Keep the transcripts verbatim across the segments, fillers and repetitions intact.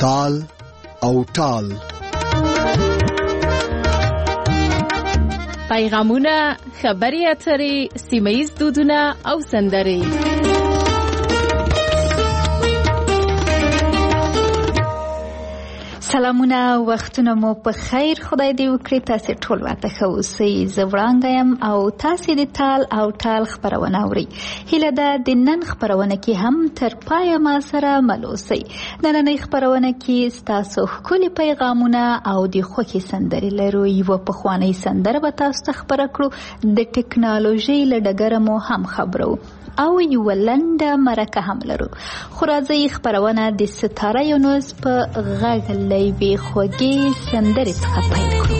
تال او ټال. پیغامونه، خبري اترې، سیمه‌ییز دودونه او سندرې. سلامونه، وختونه مو په خیر. خدای دې وکړي تاسې ټول ورته ښه اوسئ. زه وړانګه یم او تاسې د تال او ټال خپرونه اورئ. هیله ده د نن خپرونه کې هم تر پایه ما سره مل اوسئ. نننۍ خپرونه کې ستاسو ښکلي پیغامونه او د خوښې سندرې لرو. یوه پخوانۍ سندره به تاسو ته خپره کړو. د ټکنالوژۍ له ډګره مو هم خبرو او یوه لنډه مرکه هم لرو. خو راځئ خپرونه د ستاره یونس په غږ له یوې خوږې سندرې څخه پیل کړو.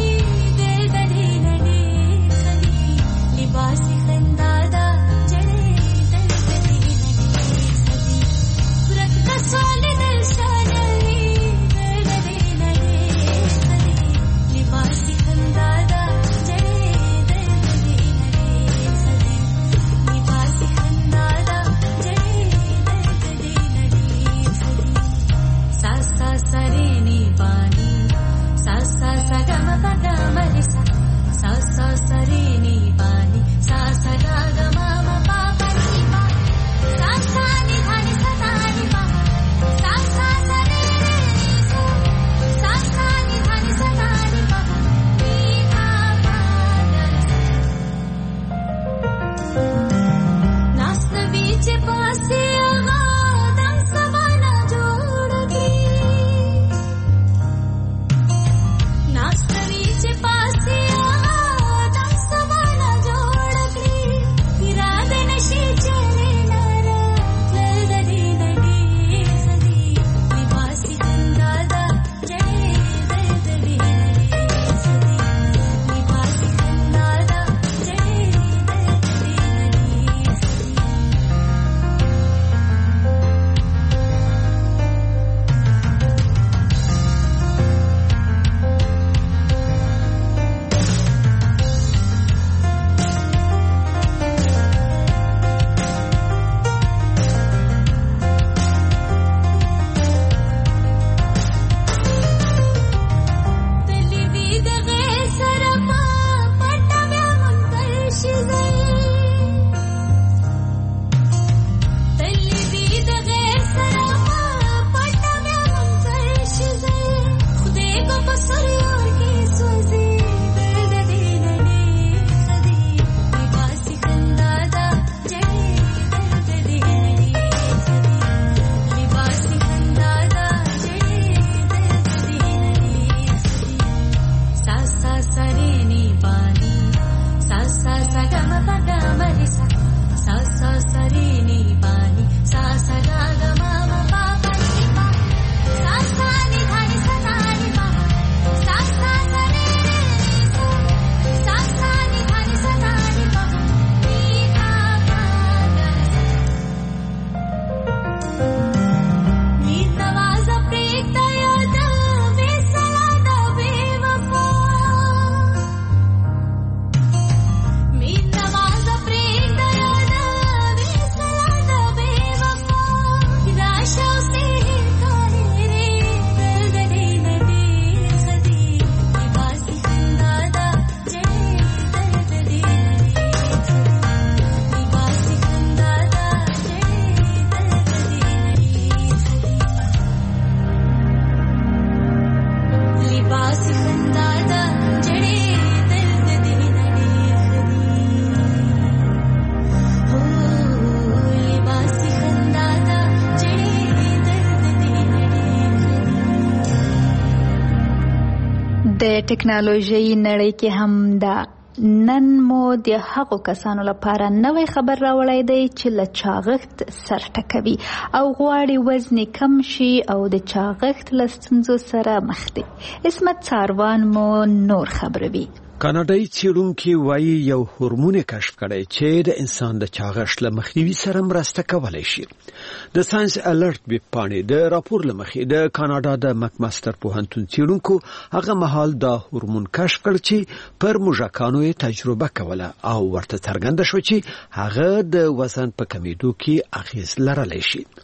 د ټکنالوژۍ نړۍ کې هم دا نن مو د هغو کسانو لپاره نوی خبر راوړی دی چې له چاغښت سر ټکوي او غواړي وزن کم شي او د چاغښت له ستونزو سره مخ دی. عصمت څاروان مو نور خبروي. کاناډایي څېړونکي وایي یو هورمون کشف کړی چې د انسان د چاغښت له مخنیوي سره مرسته کولی شي. د ساينس الرټ ویبپاڼې د راپور له مخې د کاناډا د مکماستر پوهنتون څېړونکو هغه مهال دا هورمون کشف کړ چې پر موږکانو یې تجربه کوله او ورته څرګنده شو چې هغه د وزن په کمیدو کې اغیز لرلی شي.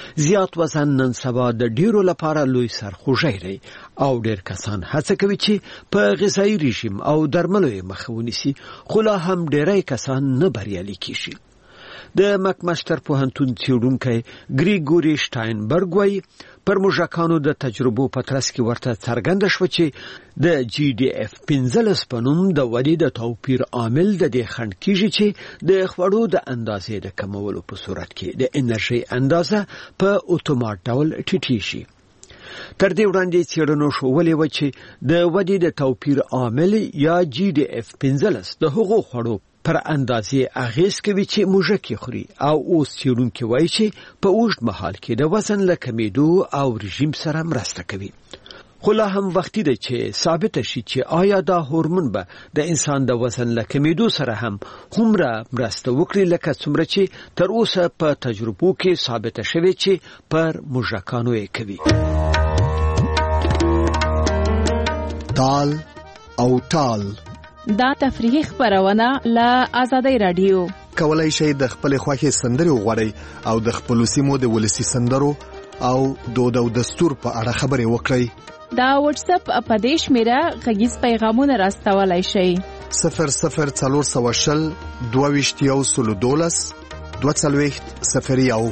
زیات وزن نن سبا د ډیرو لپاره لوی سرخوږی دی او ډیر کسان هڅه کوي چې په غذایی رژیم او درملو یې مخه ونیسي، خو لا هم ډیری کسان نه بریالي کیږي. د مکمستر پوهنتون څېړونکی ګریګوري شټاینبرګ وایي پر موږکانو د تجربو په ترڅ کې ورته څرګنده شوه چې د جی ډي اف پنځلس په نوم د ودې د توپیر عامل د دې خنډ کیږي چې د خوړو د اندازې د کمولو په صورت کې د انرژي اندازه په اتومات ډول ټیټیږي. تر دې وړاندې څېړنو ښودلې وه چې د ودې د توپیر عامل یا جی ډي اف پنځلس د هغو خوړو پر اندازې اغیز کوي چې موږک خوري، او اوس څېړونکي وایي چې په اوږد مهال کې د وزن له کمیدو او رژیم سره مرسته کوي. خو لا هم وختي ده چې ثابته شي چې آیا دا هورمون به د انسان د وزن له کمیدو سره هم هومره مرسته وکړي لکه څومره چې تر اوسه په تجربو کې ثابته شوې چې پر موږکانو یې کوي. تال او ټال دا تفریحي خبرونه له آزادۍ رادیو. کولای شئ د خپل خوښې سندرې وغواړئ او د خپل سیمو د ولسی سندرو او دود او دستور په اړه خبرې وکړئ. دا واتس اپ په دې شمیره غږیز پیغامونه راستولای شئ. صفر صفر څلور سوه شل دوه ویشت یو سلو دولس دوه څلوېښت صفر یو.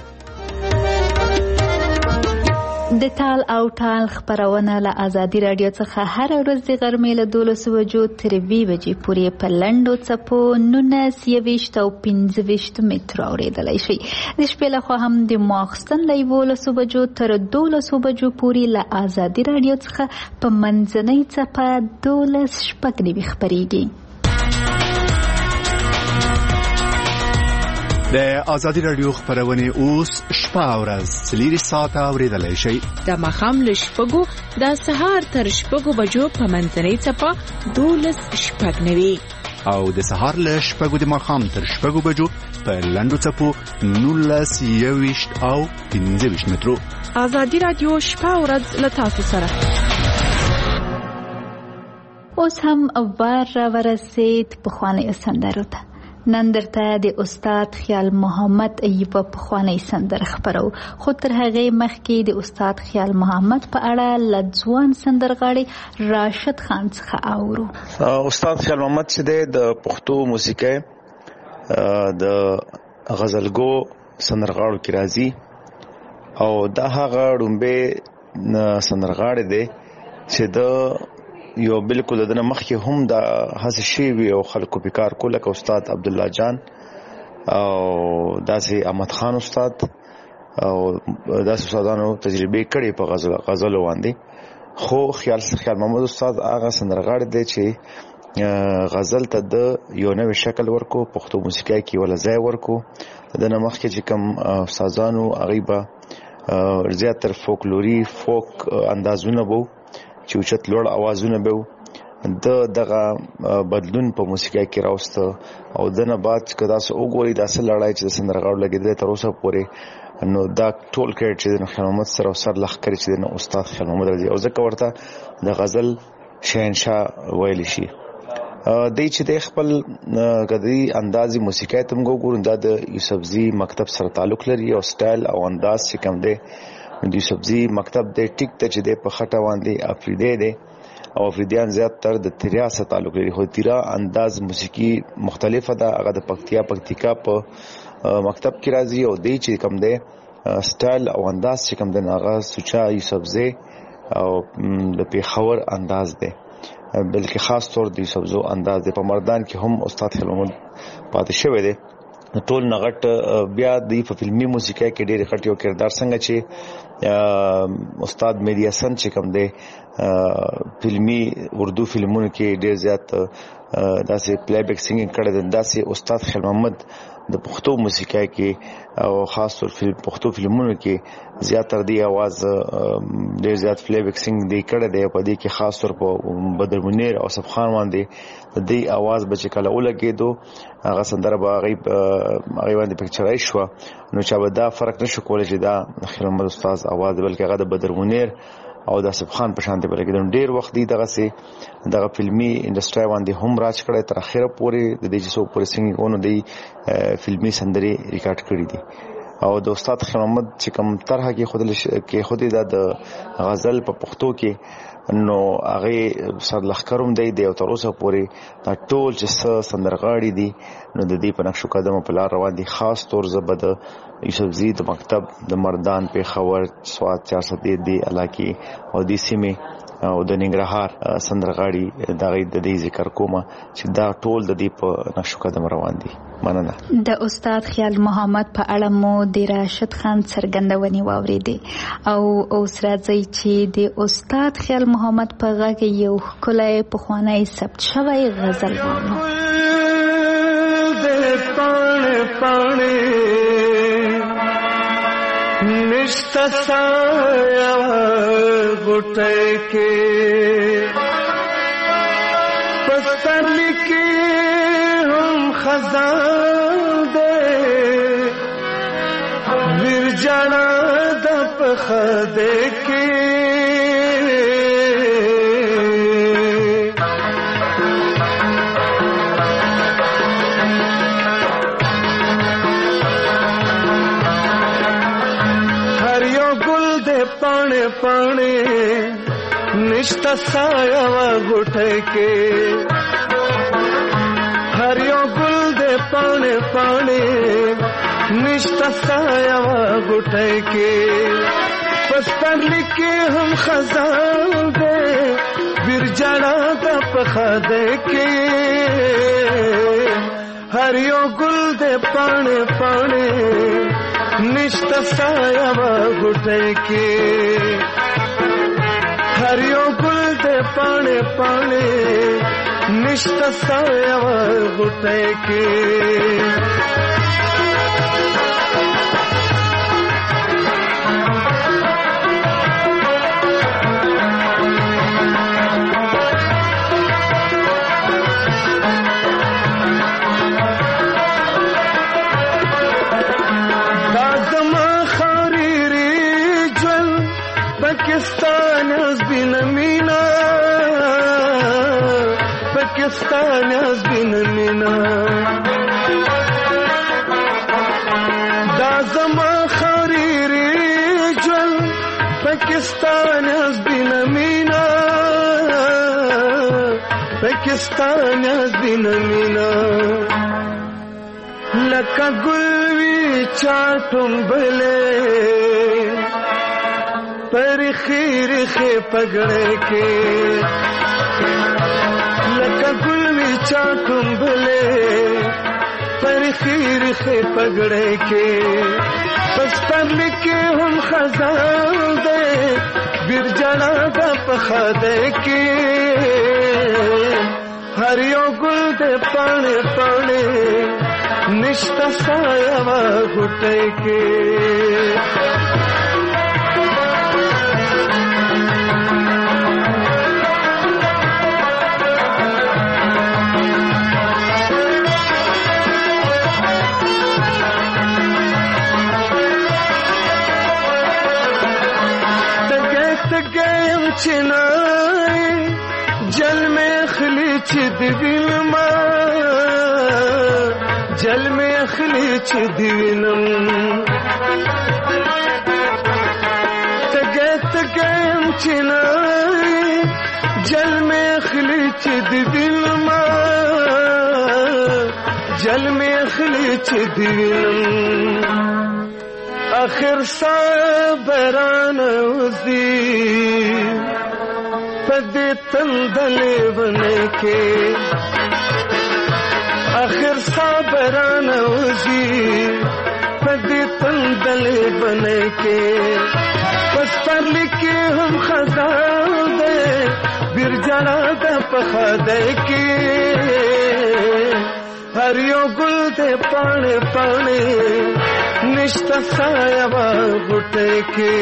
د تال او ټال خبرونه له آزادي رادیو څخه هر ورځ د غرمې له دولس بجو تر اوه بجې پورې په لنډو څپو نولس یوویشت او پنځه ویشت مترو اورېدلی شئ. د شپې لخوا هم د ماخستن له یولسو بجو تر دولسو بجو پورې له آزادي رادیو څخه په منځنۍ څپه دولس شپږ نوي خپرېږي. د آزادي رادیو خبرونه اوس شپه او ورځ څلور ساعته اورېدلی شئ. د ماښام له شپږو د سهار تر شپږو بجو په منځنۍ څپه دولس شپږ نوي او د سهار له شپږو د ماښام تر شپږو بجو په لنډو څپو نولس یوویشت او پنځه ویشت مترو. آزادي رادیو شپه او ورځ له تاسو سره. اوس هم وار را ورسید پخوانیو سندرو ته. نن درته د استاد خیال محمد ایوب پخوانی سندر خبرو، خو تر هغې مخکې د استاد خیال محمد په اړه له ځوان سندرغاړي راشد خان څخه اورو. استاد خیال محمد چې د پښتو موسیقۍ د غزلګو سندرغاړو کې راځي او دا هغه ډومبه سندرغاړي دی چې د یو بالکل دنه مخکې هم د هڅه شوی او خلکو په کار کوله که استاد عبد الله جان او داسې احمد خان استاد او داسې استادانو تجربه کړې په غزل غزل باندې. خو خیال خیال محمد استاد هغه سندرغاړي دی چې غزل ته د یو نوې شکل ورکو، پښتو موسیقۍ کې ولا ځای ورکو. دنه مخکې چې کوم استادانو هغه به زیاتره فولکلوري فوک اندازونه وو چې اوچت لوړ اوازونه به د دغه بدلون په موسیقۍ کې راوسته او دنه بعد که تاسو وګورئ داسې لړۍ چې د سندرغاړو لګېدلی تر اوسه پورې، نو دا ټول کریډ چې د خیال محمد سره او سر لښکرې چې د استاد خیال محمد راځي او ځکه ورته د غزل شهنشاه ویلی شي. دی چې د خپل کدی اندازي موسیقۍ ته موږ وګورو دا د یوسفزي مکتب سره تعلق لري او سټایل او انداز چې کوم دی د یوسفزي مکتب د ټیک ته چې د په خټه باندې افریدی دی او افریدیان زیات تر د تریا سره تعلق لري. خو تریا انداز موسیقي مختلفه ده، هغه د پکتیا پکتیکا په مکتب کې راځي او دی چې کوم دی سټایل او انداز چې کوم دی هغه سوچا یوسفزي او د پیښور انداز دی، بلکې خاص طور د یوسفزو انداز دی. په مردان کې هم استاد خیال محمد پاتې شوی دی. ټول نغټ بیا د فلمي موسیقۍ کې ډېر غټ یو کردار څنګه چې استاد مهدي حسن چې کوم دی فلمي اردو فلمونو کې ډېر زیات داسې پلی بیک سینګینګ کړی دی، داسې استاد خیال محمد د پښتو موسیقۍ کې او خاص طور پښتو فلمونو کې زیاتره دی आवाज ډېر زیات پلی بیک سینګ دی کړی دی. په دې کې خاص طور په بدر منیر او صف خان باندې د دې आवाज بچ کله ولګېدو هغه سندره به هغه هغه باندې پکچرای شو، نو چا به دا فرق نشو کولای چې دا خیال محمد استاد आवाज بلکې هغه د بدر منیر او د صف خان په شان دی. بلکې ډېر وخت دی دغه سي دغه فلمي انډستری باندې هم راج کړی تر اخره پورې د دې چې سو پورې سنگینګونو دی فلمي سندري ریکارډ کړی دي. او د استاد خیر محمد چې کوم طرحه کې خود کې خودي د غزل په پښتو کې نو هغه صد لخرم دی دی او تر اوسه پورې دا ټول چې سندرغاړي دي نو د دې په نقشو قدم په لار روان دي. خاص طور زبد یوسف زید مکتب د مردان په خبر سواد چار سو دی علاقې او د سیمه او د ننګرهار سندرغاړي د غي د دې ذکر کومه چې دا ټول د دې په نقشو قدم روان دي. مننه. د استاد خیال محمد په اړه مو د راشد خان څرګندونې واوریدې او اوس راځي چې د استاد خیال محمد په غږ یو ښکلی پخوانی ثبت شوی غزل وانه. نشتا سایا غټه کې پستر لیکي هم خزان دے ویر جانا د پخده کې पाने पाने निष्ठा साया गुटे के हरियो गुल दे पाने पाने निष्ठा साया गुटे के पस्तर लिखे हम खजान दे बिरजाना दा पखदे के हरियो गुल दे पाने पाने निष्ठा साया गुटे के हरियो गुल दे पाने पाने निष्ठा साया गुटे के Pakistan has been a mina Pakistan has been a mina da zama khariri jal Pakistan has been a mina Pakistan has been a mina laka gulvi chatum bale पर खीर खे पगड़े के लका गुलवी चाटुम भले पर खीर खे पगड़े के बस पर लिखे हम खजान दे बिरजड़ा दा पखा दे के हरियो गुल दे पाने पाने निष्ठा साया गुटे के चिनाई जल में खलीच दिविलमा जल में खलीच दिविलम तगत गयम चिनाई जल में खलीच दिविलमा जल में खलीच दिविलम आखिर साबरान उजी पदे तंदले बने के आखिर साबरान उजी पदे तंदले बने के बस पर लिखे हम खजान दे बिरजड़ा दा पखा दे के हरियो गुल दे पाने पाने निष्ठा साया गुटे के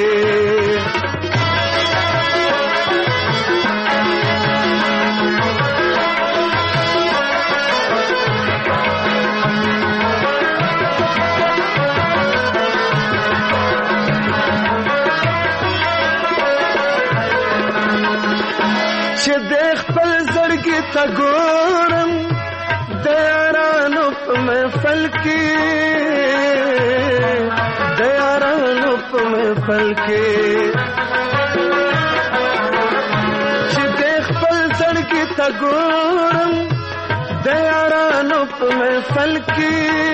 चे देख पल जड़गी तगोरम दयारान में फल की په محفل کې چې د خپل زړګي ته ګورم د یارانو په محفل کې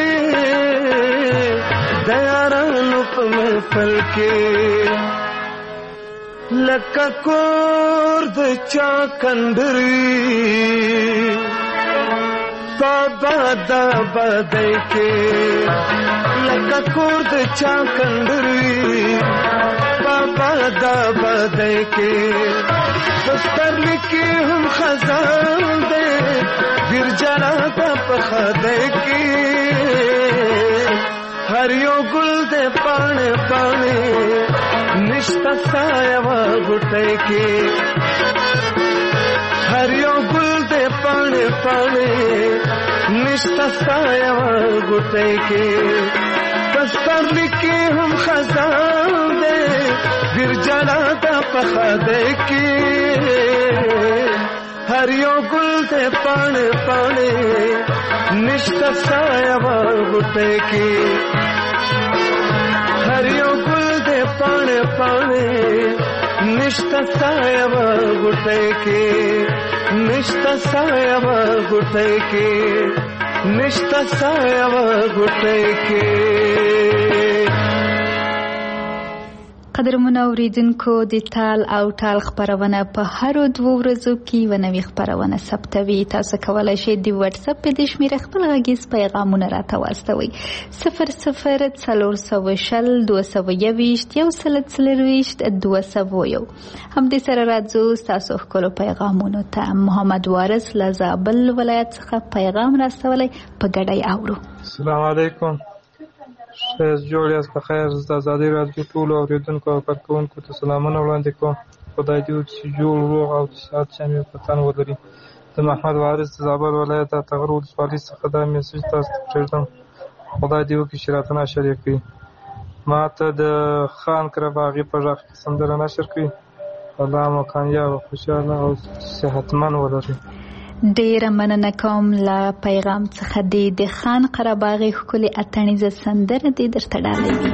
د یارانو په محفل کې لکه کور د چا کندري بابا دا بدای کې لکه کور د چا کندري بابا دا بدای کې دستر لیکي هم خزان دې ګرجنا دا په خدای کې هر یو ګل دې پاڼې پاڼې نشتا سایه وا غټای کې هر یو ګل دې پاڼې پاڼې نشتا سایه وا غټای کې دستر لیکي هم خزان دې ګرجنا دا په خدای کې هر یو ګل دې پاڼې پاڼې نشتا سایه وا غټای کې هر یو ګل دې پاڼې پاڼې نشتا سایه وا غټای کې نشتا سایه وا غټای کې نشتا سایه وا غټای کې. قدرمنو اوریدونکو د تال او ټال خبرونه په هر دوه ورځو کې و نوې خبرونه ثبتوي. تاسو کولای شئ د واتس اپ په دې شمیره خپل غږیز پیغامونه راته واستوئ صفر صفر څلور سوه شل دوه سوه یوویشت یو سل څلرویشت دوه سوه یو. همدې سره راځو ستاسو ښکلو پیغامونو ته. محمد وارث له زابل ولایت څخه پیغام راستولی په ګډه اورو. السلام علیکم. شایست جوړ یاست په خیر. زه د ازادي راډیو ټولو اورېدونکو او کارکوونکو ته سلامونه وړاندې کوم. خدای دې وکړي چې جوړ روغ او د صحت شامل وطن ولري. د محمد وارث د زابل ولایت د ټغر ولسوالۍ څخه دا میسج تاسو ته پرېږدم. خدای دې وکړي چې راته نشر یې کړي. ما ته د خان قرهباغي په غږ کې سندره نشر کړي. الله مو کامیاب او خوشحاله او صحتمن ولري. ډیره مننه کوم له پیغام څخه. د د خان قرهباغي ښکلې اتڼیزه سندره دې درته ډالوي.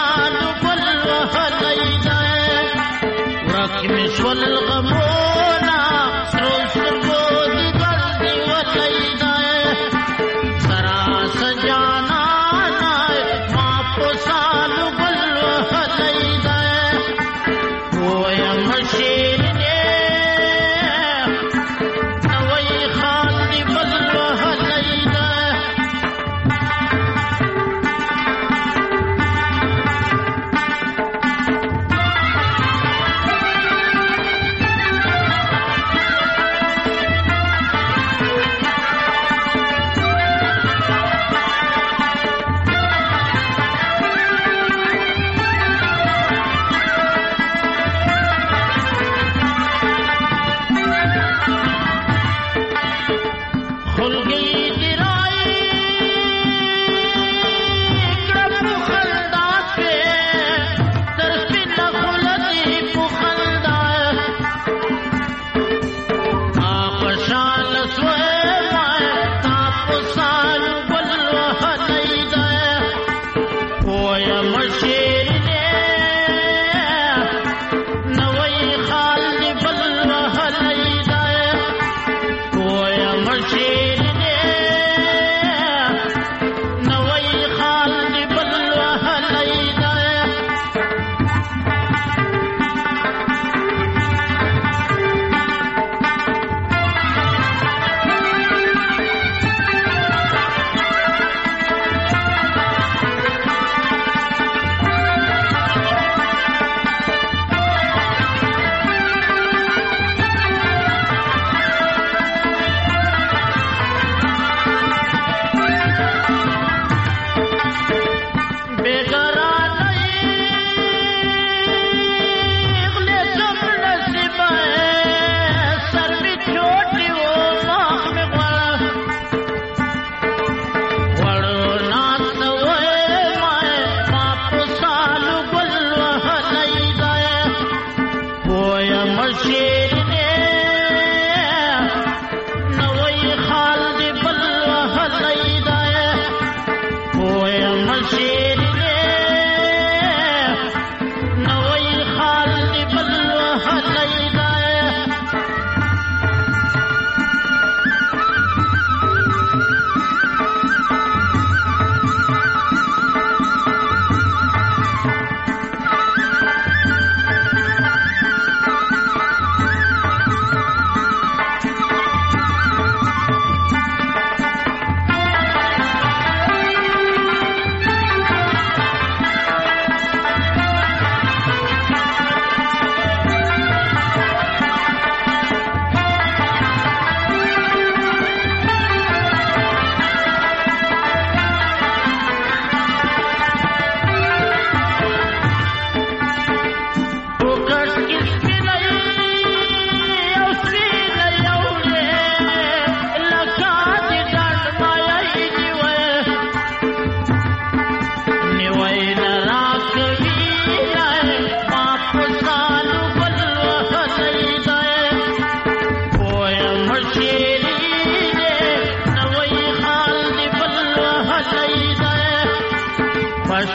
والغمون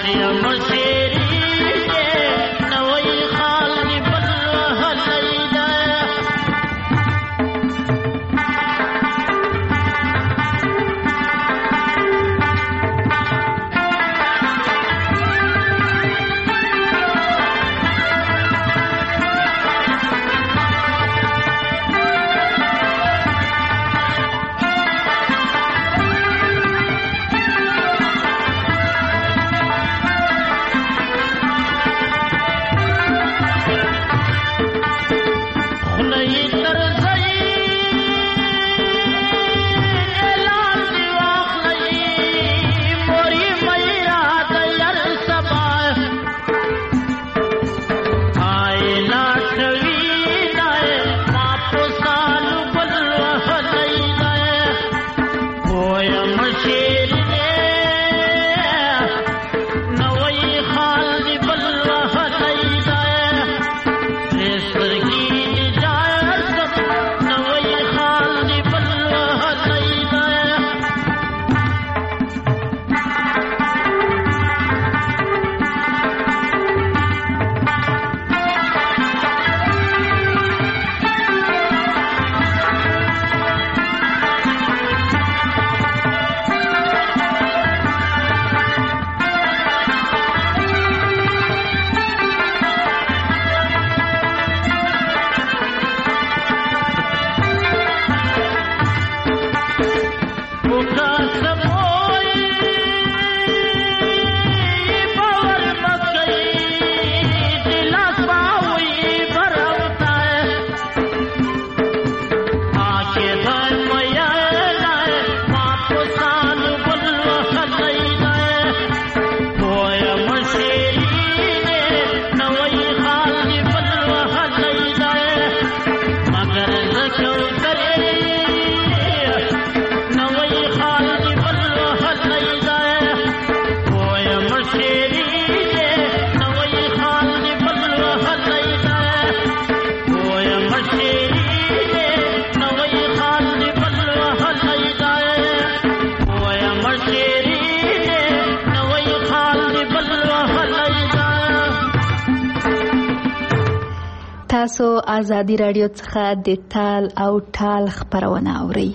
تاسو آزادی رادیو څخه د تال او ټال خبرونه اورئ.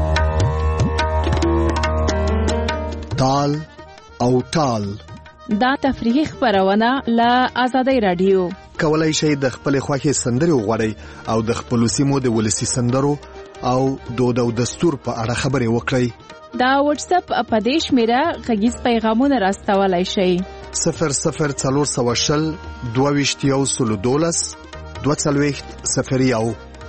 تال او ټال دا تفریحي خبرونه له آزادی رادیو. کولای شئ د خپل خوښي سندري وغواړئ او د خپل سیمو د ولسی سندرو او دود او دستور په اړه خبرې وکړئ. دا واتس اپ اپدیش میرا غږیز پیغامونه راستولای شئ. صفر صفر څلور سوه شل دوه ویشت یو سلو دولس دوه څلوېښت صفر یو.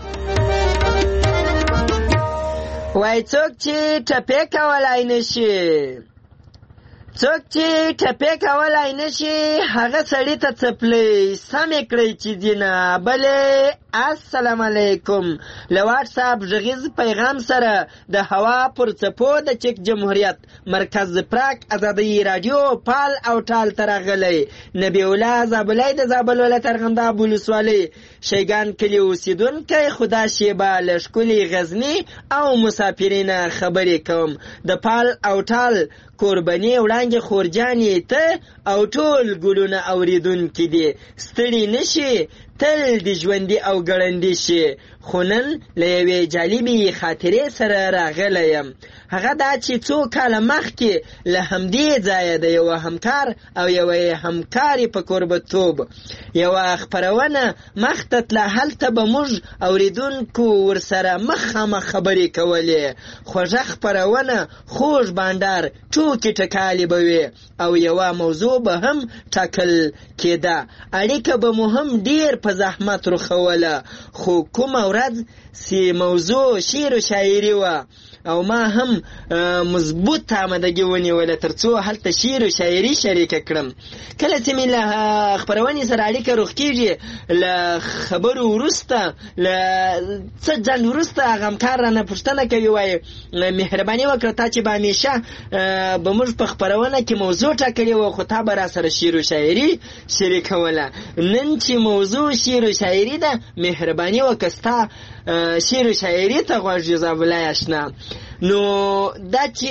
وای څوک چې ټپې کولای نشي څوک چې ټپې کولای نشي هغه سړی ته څپلۍ سمې کړئ چې دینه بلې. السلام علیکم. له واټس اپ غږیز پیغام سره د هوا پر څپو د چک جمهوریت مرکز پراک آزادی رادیو پال او ټال ته راغلی. نبی الله زابلی د زابل ولایت ارغنداب ولسوالۍ شیګان کلي اوسېدونکی خدا شیبه له ښکلي غزني او مسافرینه خبرې کوم. د پال او ټال قرباني وړاندې خورجانې ته او ټول ګلونه اوریدونکي دي. ستړي نشي تل د ژوندي او ګړندي شي. خو نن له یوې جالبې خاطرې سره راغلی یم. هغه دا چې څو کاله مخکې له همدې ځایه د یوه همکار او یوه همکارې په کوربتوب یوه خپرونه مخته تله. هلته به موږ اوریدونکو ورسره مخامخ خبرې کولې. خوږه خپرونه، خوږ بانډار، ټوکې ټکالې به وي او یوه موضوع به هم ټاکل کېده. اړیکه به مو هم ډېر په زحمت رخوله. خو کومه ورځ چې موضوع شعر و شاعري وه او ما هم مضبوط آمدګي ونیوله تر څو هلته شعر و شاعري شریکه کړم. کله چې مې له خپرونې سره اړیکه روغ کېږي له خبرو وروسته له څه ځنډ وروسته هغه همکار رانه پوښتنه کوي، وایي مهرباني وکړه تا چې به همیشه به موږ په خپرونه کې موضوع ټاکلې وه خو تا به را سره شعر و شاعري شریکوله. نن چې موضوع شعر و شاعري ده مهرباني وکړه ستا شعر و شاعري ته غوږ یې زابلی اشنا. نو دا چې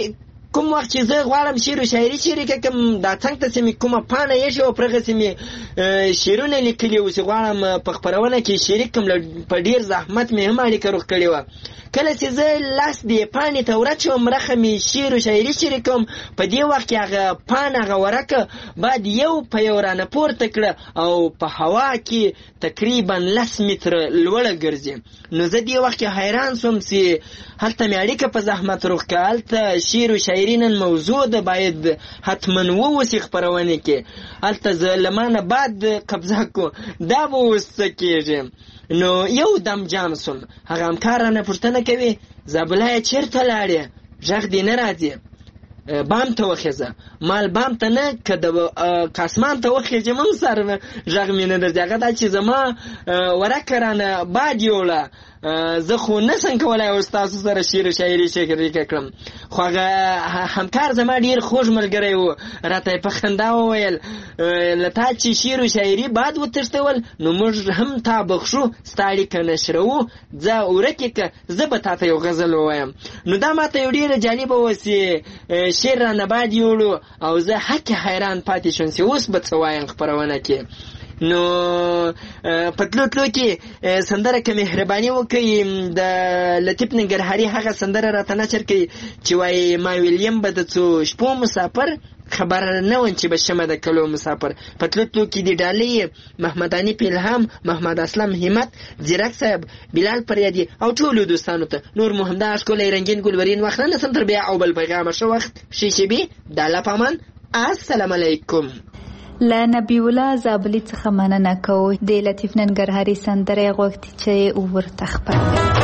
کوم وخت چې زه غواړم شعر او شاعري شریکه کړم دا څنګه ته چې مې کومه پاڼه ایښې وه په هغه چې مې شعرونه لیکلي وو چې غواړم په خپرونه کې شریک کړم په ډېر زحمت مې هم اړیکه روغ کړې وه کله چې زه لاس دې پاڼې ته ورچوم رخه مې شعر او شاعري شریک کوم په دې وخت کې هغه پاڼه هغه ورقه باید یو په یو رانه پورته کړه او په هوا کې تقریبا لس متره لوړه ګرځي نو زه دې وخت کې حیران سوم چې هلته مې اړیکه په زحمت روغ کړه هلته شعر او شاعري نن موضوع ده باید حتما ووسي خپرونې کې هلته زه له ما نه بعد قبضه کو دا به اوس څه کېږي نو یو دم جام سوم هغه همکار رانه پوښتنه کوي زابلایه چېرته لاړې غږ دې نه راځي بام ته وخېځه مال بام ته نه که د کاسمان ته وخېږم هم سر غږ مې نه درځي هغه دا چې زما ورکه رانه باد یوړه زه خو نسم کولی اوس تاسو سره شعر و شاعري شریکه کړم خو هغه همکار زما ډېر خوږ ملګری و راته یې په خندا وویل له تا چې شعر و شاعري باد وتښتول نو موږ هم تا بخښو ستا اړیکه نشروو ځه ورکې که زه به تا ته یو غزل ووایم نو دا ما ته یو ډېره جالبه وه چې شعر رانه باد یوړو او زه حق حیران پاتې شوم چې اوس به څه وایم خپرونه کې نو په تلو تلو کې سندره که مهرباني وکړي د لطیف ننګرهاري هغه سندره راته نشر کوي چې وایي ما ویلیم به د څو شپو مسافر خبر نه وم چې به شمه د کلو مسافر په تلو تلو کې د ډالۍ محمداني پیلهام محمد اسلم همت زیرک صاحب بلال پریادي او ټولو دوستانو ته نور مو همدا ښکلی رنګین ګلورین وخت نه نسم تر بیا او بل پیغامه ښه وخت ښې شیبې د الله په امان السلام علیکم له نبی الله زابلي څخه مننه کوو د لطیف ننګرهاري سندره غوښتي چې ورته خپروي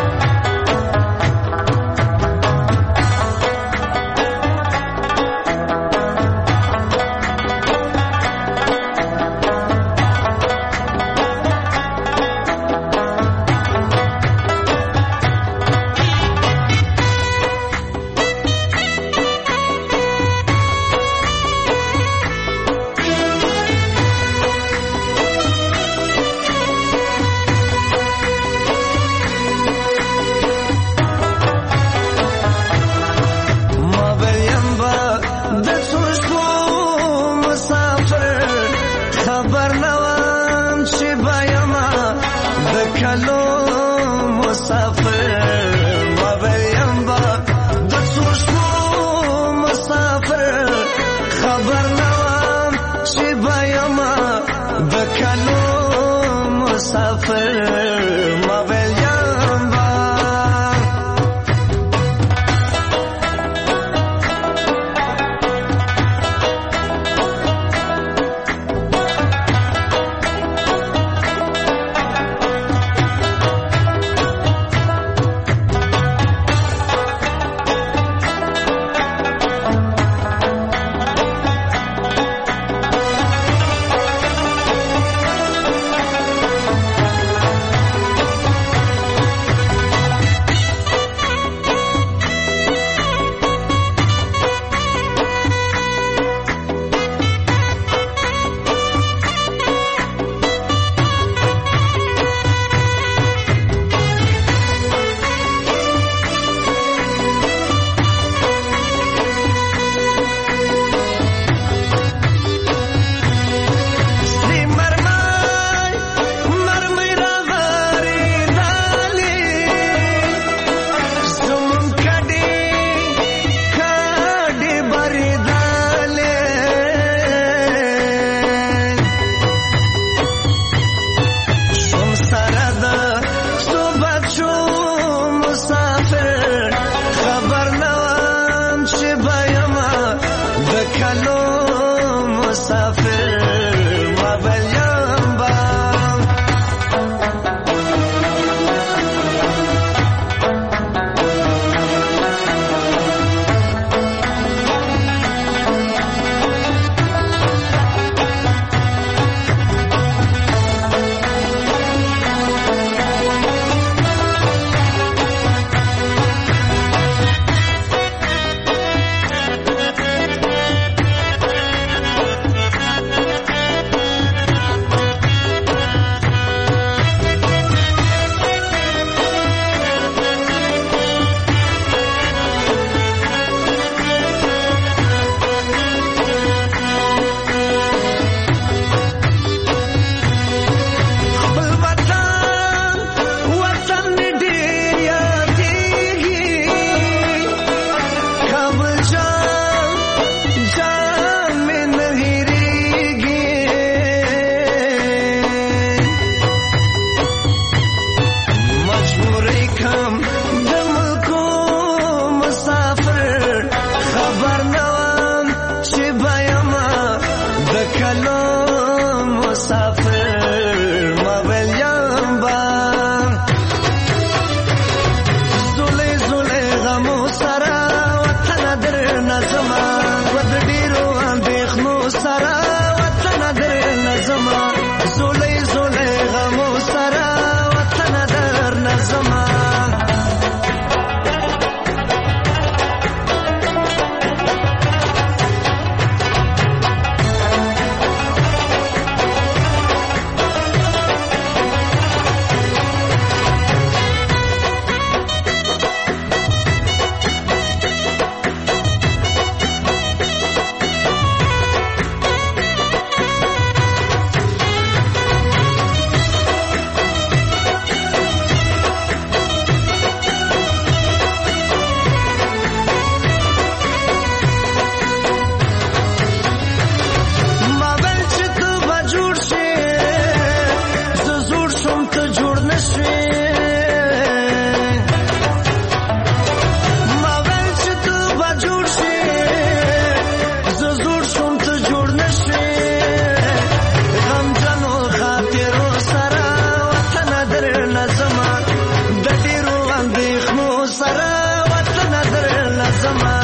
سره وطن در لزما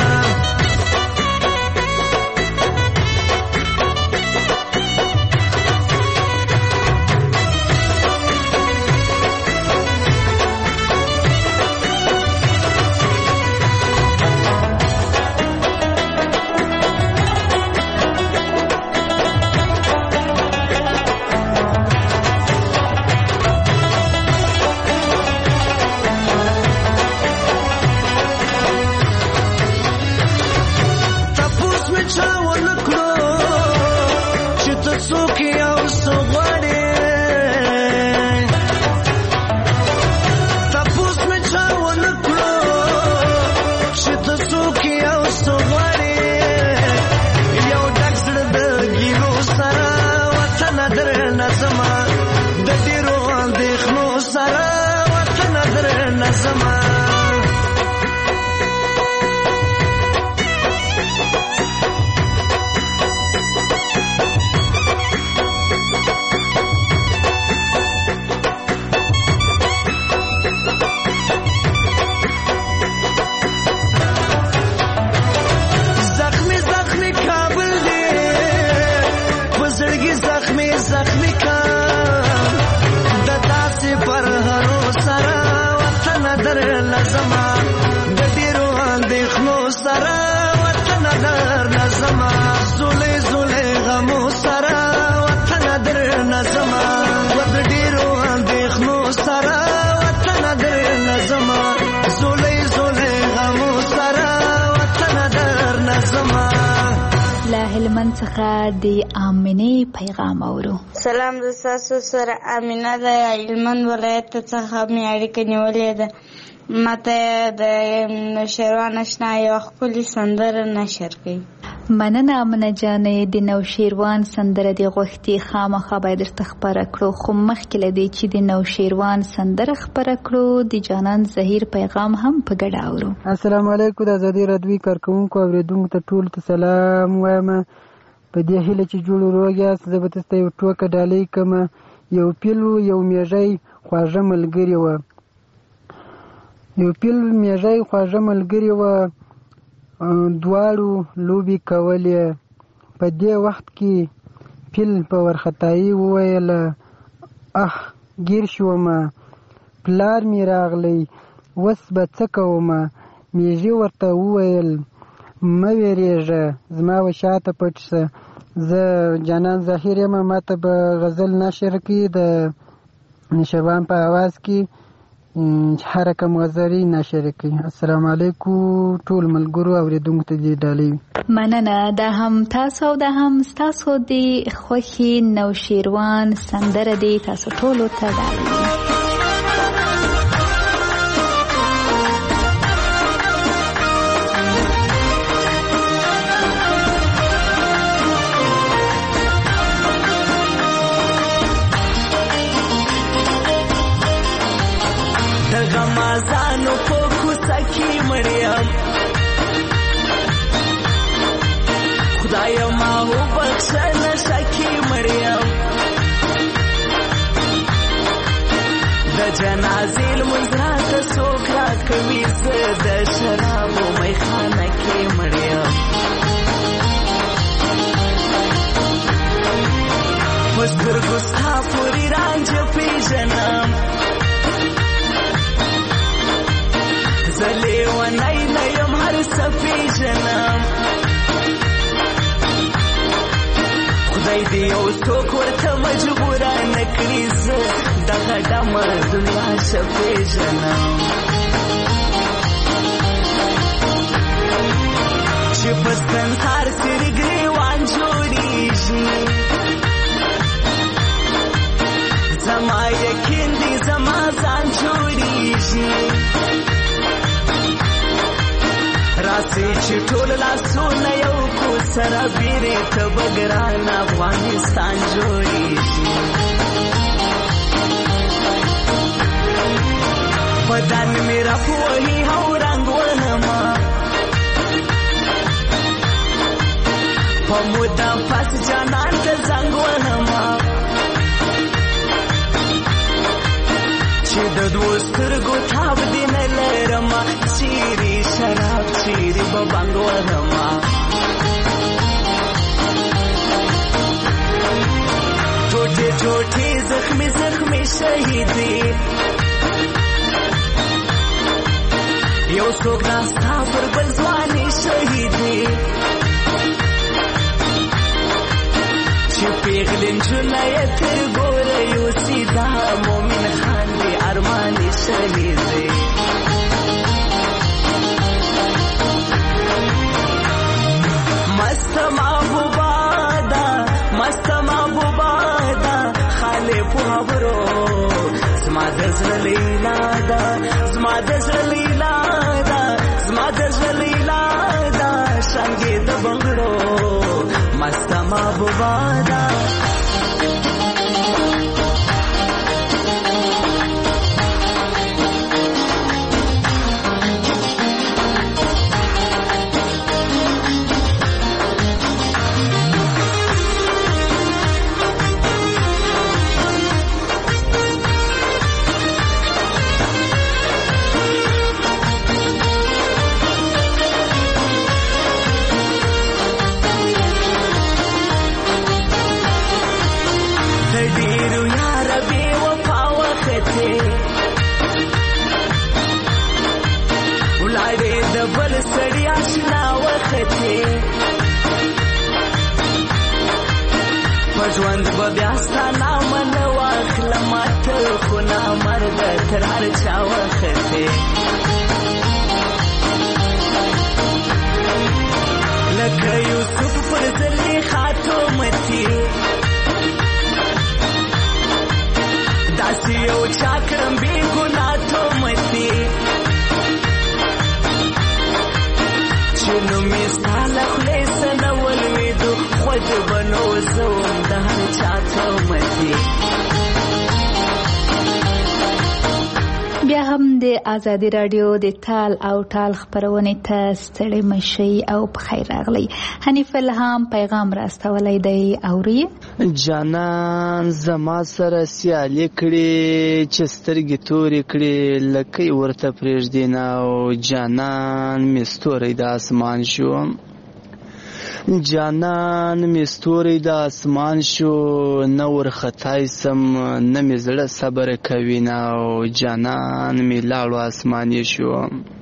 هلمند څخه د آمینې پیغام اورو. سلام، د تاسو سره آمینه ده. هلمند ولایت څخه مې اړیکه نیولې ده. ماته د نوشیروان اشنا یو ښکلې سندره نشر کړي. مننه آمنه جانې. د نوشیروان سندره د غوښتي خامخا باید درته خپره کړو، خو مخکې له دې چې د نوشیروان سندره خپره کړو د جانان زهیر پیغام هم په ګډه اورو. السلام علیکم. د ازادي راډیو کارکوونکو اوریدونکو ته ټولو ته سلام وایم. په دې هیله چې جوړ روغ یاست، زه به تاسو ته یو ټوکه ډالۍ کوم. یو پیل و یو میږی خواږه ملګري وه. یو پیل میږی خواږه ملګري وه، دواړو لوبې کولې. په دې وخت کې پیل په وارخطایي وویل اخ ګیر شومه، پلار مې راغلی، اوس به څه کومه. میږي ورته وویل مه ویرېږه، زما و شاته پټ شه، زه جانان ظاهر یم، ما ته به غزل نشر کړي د نشروان په اواز کې هر رقم غزلې نشر کړي. السلام علیکم ټول ملګرو اوریدونکو ته دې ډالۍ مننه. دا هم تاسو او دا هم تاسو د خوښي نوشیروان سندره دی، تاسو ټولو ته ډالۍ. غمازانو په کوڅه کې مریم، خدایا ما وبخښه نشه کې مریم. د جنازې لمونځ راته څوک راکوي، زه د شرابو میخانه کې مریم. په سترګو ستا پورې رانجه پېژنم، زه لیونی نه یم هر څه پېژنم. خدای دې یو څوک ورته مجبوره نه کړي، زه دغه ډمه دنیا ښه پېژنم. چې په ستنسار سرې ګریوان جوړېږي، زما یقین دی زما ځان جوړېږي. راسي چې ټول لاسونه یو کو سره بیرې ته به ګران افغانستان جوړېږي. بدن مې راپوهي او رنګ وهمه، په موده پس جانان ته زنګ وهمه، چې د دوو سترګو تاب دې نه لرمه، په بنګ وهما ټوټې ټوټې زخمي زخمي شهیدې یو څوک ناستا پر بل ځواني شهیدې چې پیغلې نجونې یې تر ګوره یوسي دا مومن خان دې ارماني شهیدې مست محبوبه ده مست محبوبه ده خاله په خبرو زما د زړه لیلا ده زما د زړه لیلا ده زما د زړه لیلا ده شانګې د بنګړو مست محبوبه ده بل سړی آشنا وختې په ژوند به بیا ستا نامه نه واخلم ته خو نامرده تر هر چا وختې لکه یوسف پر زلیخا تومتې داسې یو چا کړم بې ګناه تومتې نو میستا لخلی سنول ویدو خود بنو زون ده هر چاته متی بیا هم د آزادي رادیو د تال او ټال خبرونې ته ستړي مشي او په خیر راغلی. حنیف الهام پیغام راستولی دی اوري. جانان زما سره سیالي کړي چې سترګې تورې کړي لکه ورته پرېږدي نه او جانان مې ستوری د اسمان شو جانان مې ستوری د اسمان شو نه ورختای سم نه مې زړه صبر کوي نه او جانان مې لاړو اسماني شو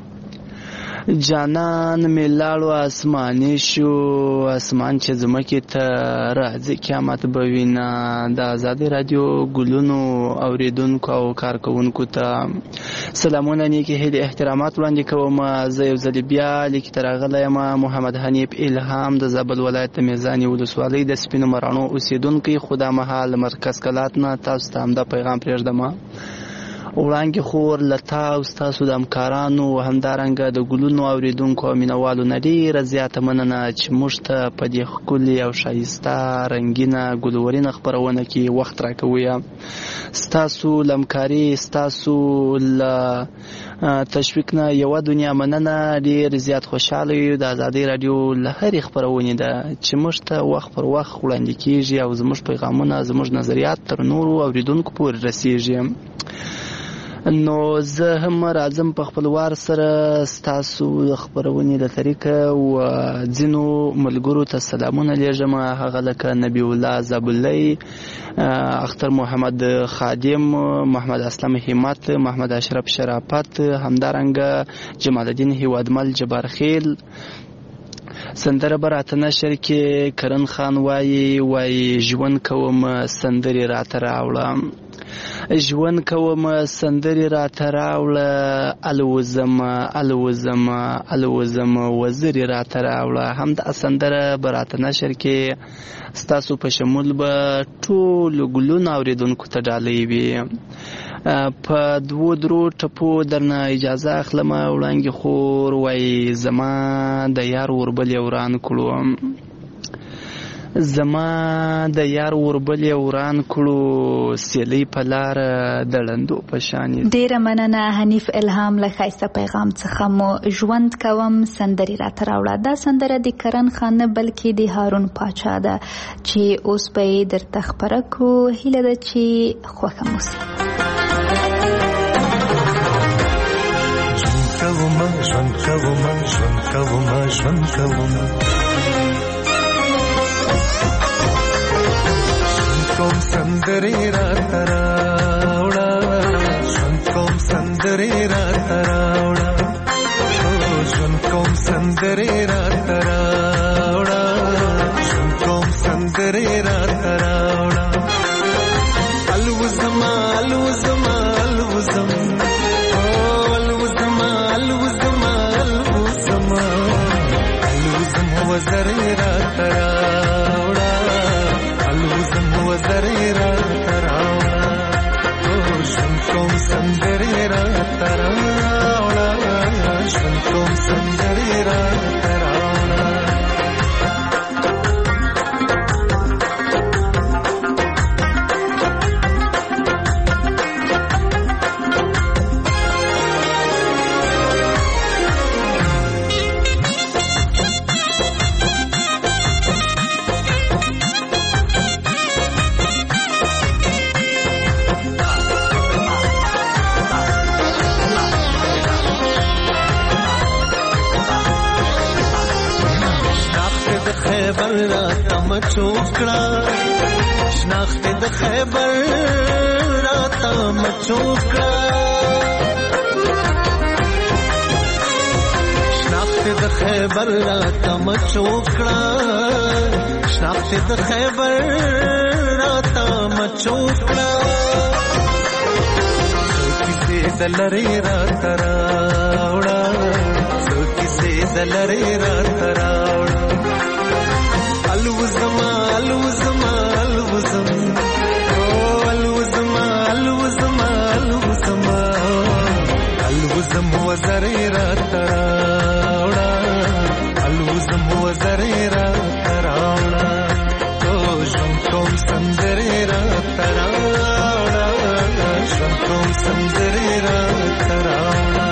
جانان مې لاړو اسماني شو اسمان چې ځمکې ته راځي قیامت به وینه. د آزادي رادیو ګلونو اوریدونکو او کارکوونکو ته سلامونه نیکې هیلې احترامات وړاندې کوم. زه یو ځلې بیا لیکې ته راغلی یم محمد حنیف الهام د زابل ولایت د میزانې ولسوالۍ د سپینو مراڼو اوسېدونکی. خو دا مهال مرکز کلات نه تاسو ته همدا پیغام پرېږدم وړاندې خور له تا او ستاسو د همکارانو همدارنګه د ګلونو اوریدونکو او مینوالو نه ډېره زیاته مننه چې موږ ته په دې ښکلې او ښایسته رنګینه ګلورینه خپرونه کې وخت راکوئ. ستاسو له همکاري ستاسو له تشویق نه یوه دنیا مننه. ډېر زیات خوشحاله یو د آزادۍ راډیو له هرې خپرونې ده چې موږ ته وخت پر وخت وړاندې کېږي او زموږ پیغامونه زموږ نظریات تر نورو اوریدونکو پورې رسیږي. نو زه هم راځم په خپل وار سره ستاسو د خپرونې د طریقه او ځینو ملګرو ته سلامونه لیږم، هغه لکه نبی الله زابلی، اختر محمد خادم، محمد اسلام همت، محمد اشرف شرافت، همدارنګه جمال الدین هیوادمل جبارخیل. سندره براته نشر کې کرن خان وایي وایي ژوند کوم سندرې راته راوړه، ژوند کوم سندرې راته راوړه، الوزم الوزم الوزم وزرې راته راوړه. همدا سندره براته نشر کې ستاسو په شمول به ټولو ګلونو اوریدونکو ته ډالۍ وي. په دوو درو ټپو درنه اجازه اخلم. وړانګې خور وایي زما د یار وربل یې وران کړو، زما د یار وربل یې وران کړو، سیلۍ په لاره د ړندو په شانې. ډېره مننه حنیف الهام له ښایسته پیغام څخه مو ژوند کوم سندرې راته راوړه. دا سندره د کرن خان نه بلکې د هارون پاچا ده چې اوس به یې درته خپره کړو. هیله ده چې خوښه مو سي. ژوند کوم ژوند کوم ژوند کوم کوم سندري را تراوړه ژوند کوم سندري را تراوړه ژوند کوم سندري را تراوړه ژوند کوم سندري را تراوړه الوزما الوزما الوزم الوزما الوزما الوزما الوزم وزري را تراوړه الوزم وزري را تراوړه ژوند کوم سندري را تراوړه ژوند کوم سندري را تراوړه خیبر را تم چوکړه شناخت د خیبر را تم چوکړه شناخت د خیبر را تم چوکړه شناخت د خیبر را تم چوکړه کیسه دلری را تراوړه کیسه دلری را تراوړه الوزما الوزما الوزم الوزما الوزما الوزما الوزم وزري را تراوړه الوزم وزري را تراوړه ژوند کوم سندري را تراوړه ژوند کوم سندري را تراوړه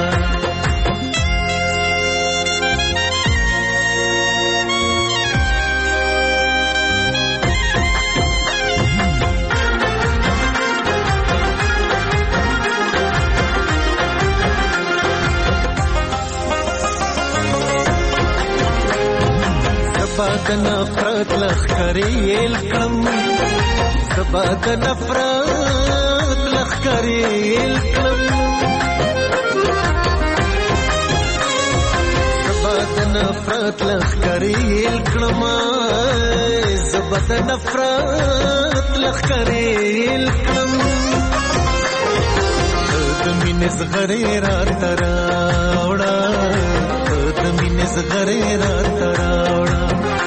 زبا د نفرت لخکری الکم زبا د نفرت لخکری الکم زبا د نفرت لخکری الکم زبا د نفرت لخکری الکم د مینې زغری را تراوړه د مینې زغری را تراوړه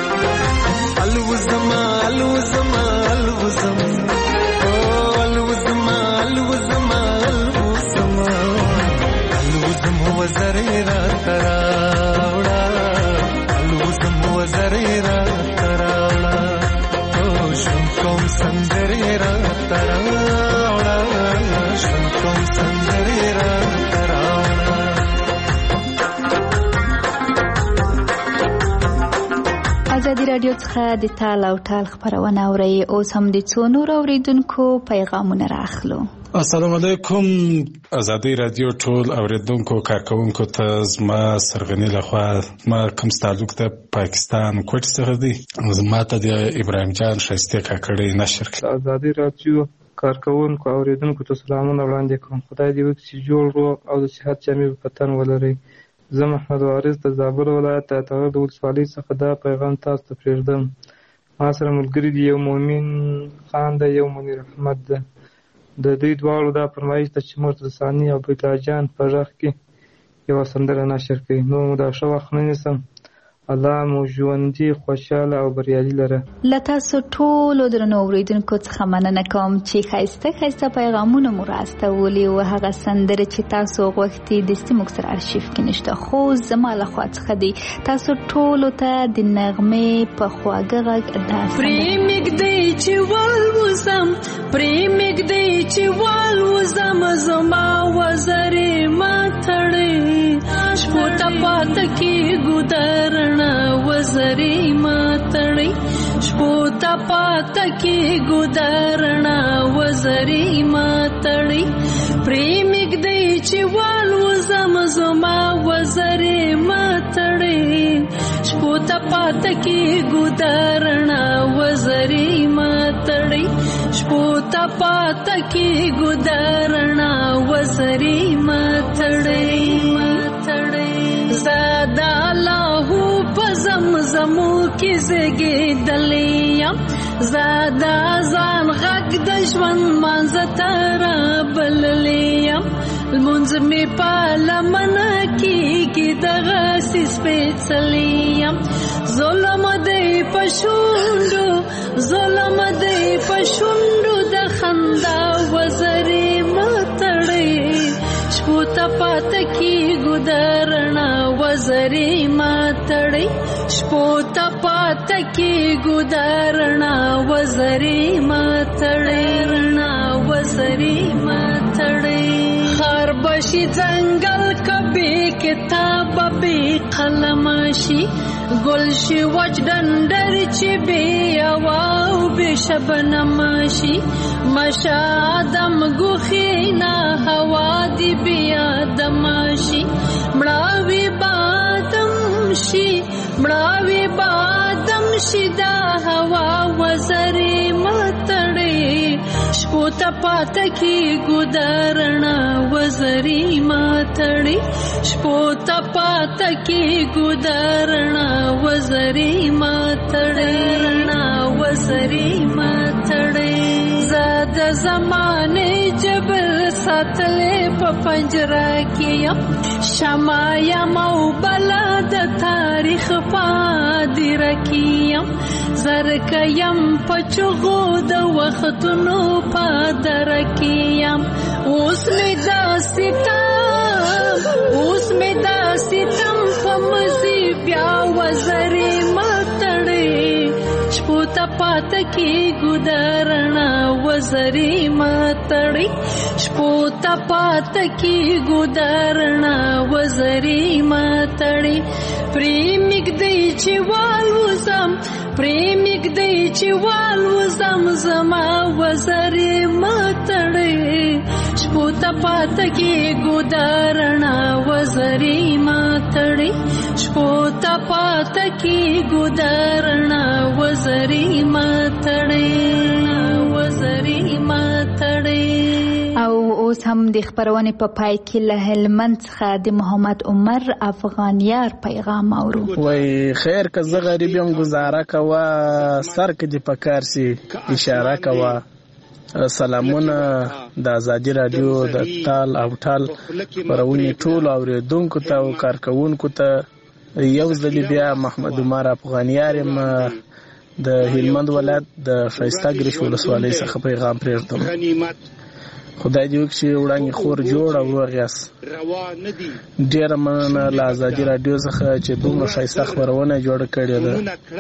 الوزما الوزما الوزم الوزما الوزما الوزما الوزم وزري را تراوړه الوزم وزري را تراوړه ژوند کوم سندري را تراوړه ژوند کوم سندري را تراوړه ازادي راډیو څخه د تال او ټال خبرونه اورئ. اوس هم د څو نور اوریدونکو پیغامونه راخلو. السلام علیکم. ازادي راډیو ټول اوریدونکو کارکونکو ته زما سرغنی لخوا ما کوم تعلق ته پاکستان کوټ څخه دی. زما ته د ابراهیم جان شایسته کاکړی نشر کړ. ازادي راډیو کارکونکو اوریدونکو ته سلامونه وړاندې کوم. خدای دې وکړي چې جوړ روغ او د صحت جامې په تن ولرئ. زه محمد وارث د زابل ولایت د اتغر د ولسوالۍ څخه دا پیغام تاسو ته پرېږدم. ما سره ملګري دي، یو مومن خان دی، یو منیر احمد ده. د دوی دواړو دا فرمایش ده چې مرتضی ثاني او عبیدالله جان په غږ کې یوه سندره نشر کړي. نو مو دا ښه وخت نه نیسم. الله مو ژوندي خوشحاله او بریالي لره. له تاسو ټولو درنو اوریدونکو څخه مننه کوم چې ښایسته ښایسته پیغامونه مو راستولي او هغه سندرې چې تاسو غوښتي دستي موږ سره ارشیف کې نشته، خو زما له خوا څخه دی. تاسو ټولو ته د نغمې په خواږه غږ دا پرې مږدی چې والوزم پرې مږدی چې والوزم زما وزرې ما تړې شپو ته پاته کېږو درڼه وزرې ما تړې شپو ته پاته کېږو درڼه وزرې ما تړې پریمګ دی چې والو زم زما وزرې ماتړې شپو ته پاته کې ګودارنا وزرې ماتړې شپو ته پاته کې ګودارنا وزرې ماتړې ماتړې زادا الله پزم زمو کې زګېدلې زادا ځان غږ د ژوند منځ تر بللې المنځ می پالمن کېږي دغه سپېڅلې ظلم دی پښوندو ظلم دی پښوندو د خندا وزرې ماتړې شپو ته پاته کې ګودارنا وزرې ماتړې شپو ته پاته کې ګودارنا وزرې ماتړې رڼا وزرې ماتړې خار بشي ځنګل کبي کتاب به قلم شي ګل شي وچ ډنډر چې به او به شبنم شي مشا دم ګوخینا هوا دی بیا دم شي مړاوي بادم شي مړاوي بادم شي دا هوا وزرې ماتړې شپو ته پاته کې ګودارنا وزرې ماتړې شپو ته پاته کې ګودارنا وزرې ماتړې رڼا وزرې ماتړې زاد زمانه جبر ساتلې په پنجره کې شمع یم او بلا د تاریخ پادر کیم زرک یم پچغو د وختونو پادر کیم اوس می دا ستم اوس می دا ستم په مزي بیا وزرې ماتړې شپو ته پاته کې ګودارنا وزرې ماتړې شپو ته پاته کې ګودارنا وزرې ماتړې پریمګ دی چې والو زم پریمګ دی چې والو زم زما وزرې ماتړې شپو ته پاته کې ګودارنا وزرې ماتړې شپو ته پاته کې ګودارنا وزرې ماتړې وزرې ماتړې او اوس هم د خبرونې په پای کې له هلمند څخه د محمد عمر افغانیار پیغام اورو. وای خیر که زه غریب یم گزاره کوه سر کې دې پکار سي اشاره کوه. سلامونه د ازادي رادیو د تال او ټال خپرونې ټولو اورېدونکو ته او کارکوونکو ته یو ځل بیا محمد عمر افغانیار یم د هلمند ولایت د ښایسته ګریش ولسوالۍ څخه پیغام پرېږدم. خدای دې وکړي وړاندې خور جوړ او روغ یاست. ډېره مننه له ازادي رادیو څخه چې دومره ښایسته خپرونه جوړه کړې ده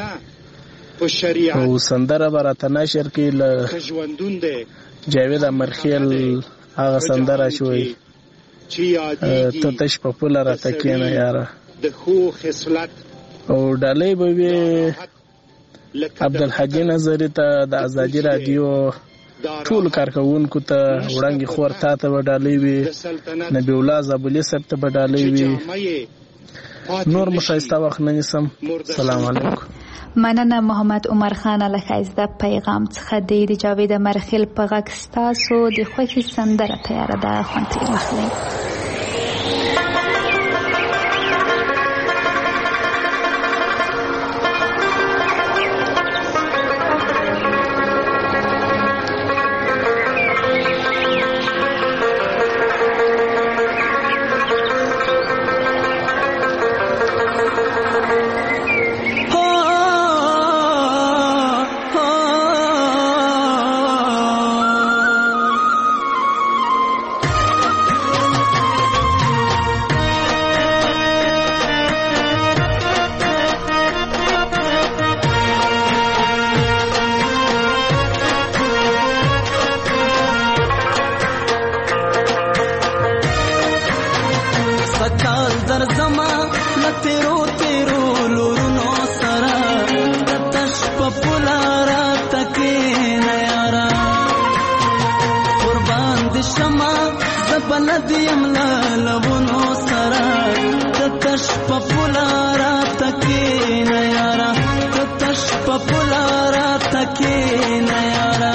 او سندره به راته نشر کړي له جاوید امرخیل هغه سندره چې وایي ته تش په پوله راته کښېنه یاره او ډالۍ به وي عبدالحاجي نظري ته د ازادي رادیو ټول کارکوونکو ته وړاندې خور تا ته به ډالۍ وي نبي الله زابلي صاحب ته به ډالۍ وي نور مو ښایسته وخت نه نیسم. سلام علیکم. مننه محمد عمر خان له ښایسته پیغام څخه دی د جاوید امرخیل په غږ ستاسو د خوښې سندره تیاره ده خوند ترې واخلئ. زبلد یم لالونو سره تتش په پولارا تکې نه یارا تتش په پولارا تکې نه یارا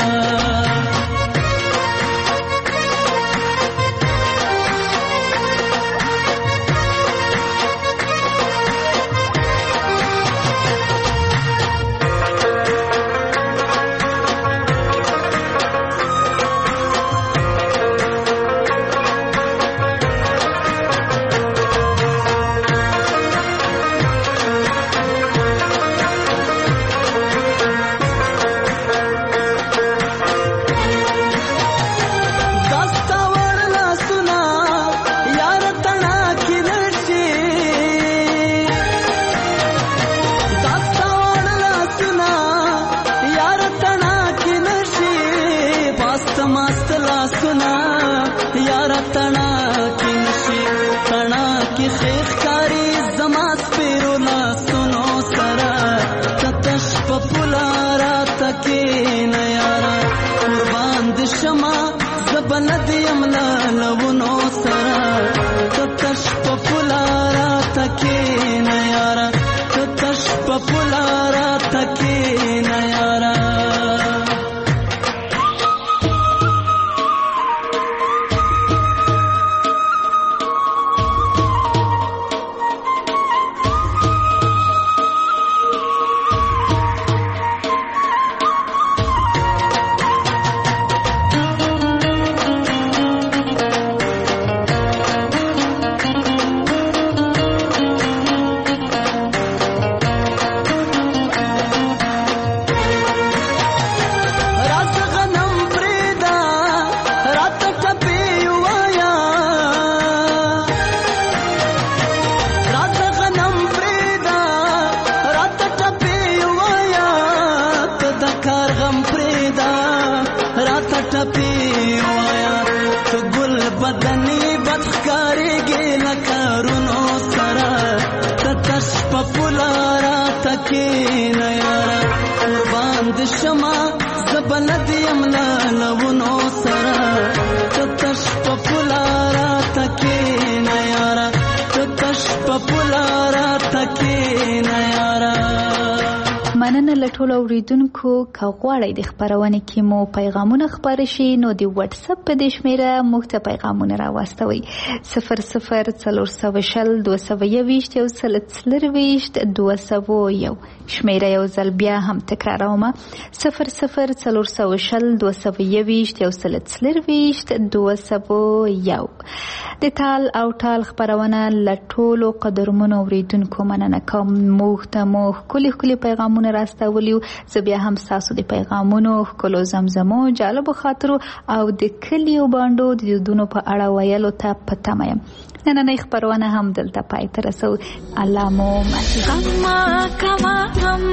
مننه له ټولو اوریدونکو. که غواړئ د خپرونې کې مو پیغامونه خپاره شي نو د واتس اپ په دې شمیره موږ ته پیغامونه راواستوئ. صفر صفر څلور سوه شل دوه سوه یوویشت یو سل څلرویشت دوه سوه یو. شمیره یو ځل بیا هم تکرارومه: صفر صفر څلور سوه شل دوه سوه یوویشت یو سل څلرویشت دوه سوه یو. د تال او ټال خپرونه له ټولو قدرمنو اوریدونکو مننه کوم. موږ ته مو ښکلي ښکلي پیغامونه راستولیو. زه بیا هم ستاسو د پیغامونو ښکلو زمزمو جالبو خاطرو او د کلیو بانډو د دودونو په اړه ویلو ته په تمه یم. نننۍ خپرونه هم دلته پای ته رسوو. الله مو مسیح غم کما غم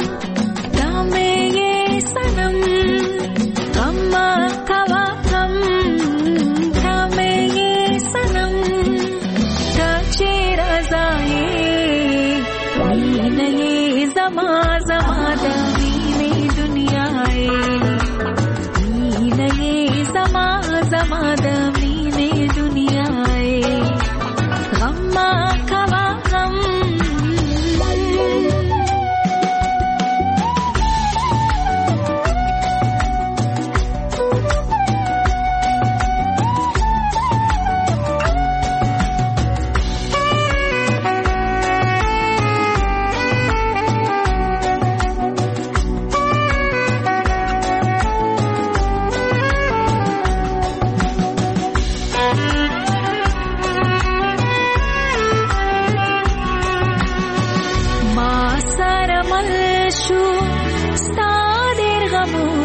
دامه یې سنم غم کما غم دامه یې سنم تا چې رضایې وینه یې زما زما د مینې دنیا یې وینه یې زما زما د مینې دنیا یې غم کما غم شو ستا دیر غمو